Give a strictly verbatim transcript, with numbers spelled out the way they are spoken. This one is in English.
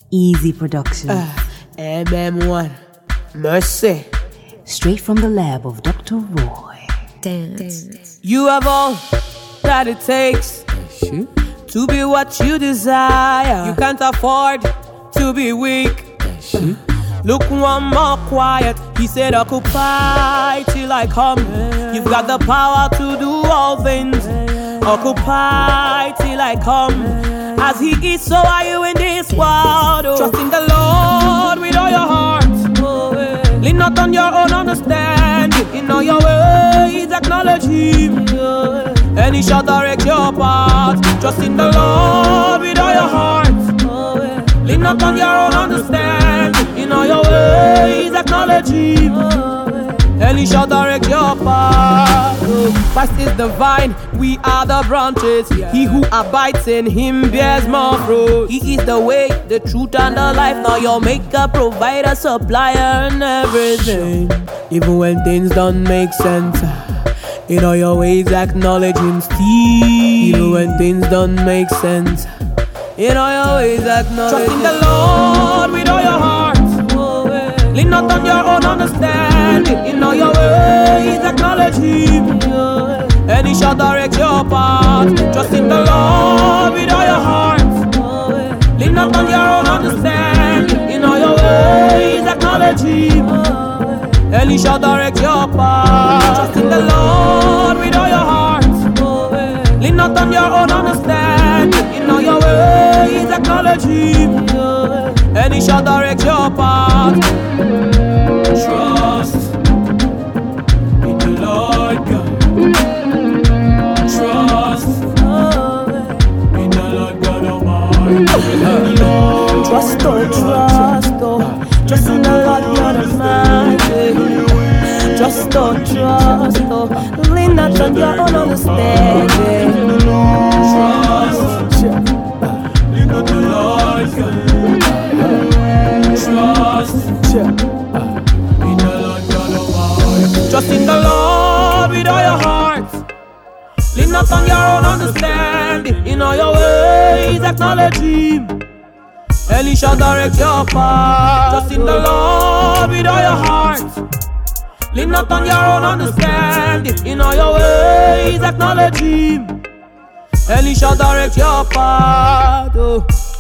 Easy Production. Uh, M M one. Mercy. Straight from the lab of Doctor Roy. Dance. You have all that it takes to be what you desire. You can't afford to be weak. Look one more quiet. He said occupy till I come. You've got the power to do all things. Occupy till I come. As he is, so are you in this world. Oh. Trust in the Lord with all your heart. Oh, yeah. Lean not on your own understanding. In all your ways acknowledge him. Yeah. And he shall direct your path. Trust in the Lord with all your heart. Oh, yeah. Lean not on your own understanding. In all your ways acknowledge him. Oh, yeah. And he shall direct your path. Oh. Christ is the vine, we are the branches. Yeah. He who abides in him bears more fruit. He is the way, the truth, and the life. Now your maker, provider, supplier, and everything. Even when things don't make sense, in all your ways acknowledge him still. Even when things don't make sense, in all your ways acknowledge him. Trust in the Lord with all your heart. Oh, yeah. Lean not on your own understanding. In all your ways acknowledge him. Yeah. And he shall direct your path. Trust in the Lord with all your heart. Oh, yeah. Lean not on your own understanding. In all your ways acknowledge him. Oh, yeah. And he shall direct your path. Trust in the Lord with all your heart. Oh, yeah. Lean not on your own understanding. In all your ways acknowledge him. Oh, yeah. And he shall direct your path. Trust in the Lord God. Trust, oh, trust, oh, trust in the Lord God Almighty. Trust, oh, trust, oh, lean not on your own understanding. Trust, lean on the Lord God. Trust, in the Lord God Almighty. Trust in the Lord with all your heart. Lean not on your own understanding. In all your ways acknowledge him. And he shall direct your path. Trust in the Lord with all your heart. Lean not on your own understanding. In all your ways acknowledge him. And he shall direct your path. Oh.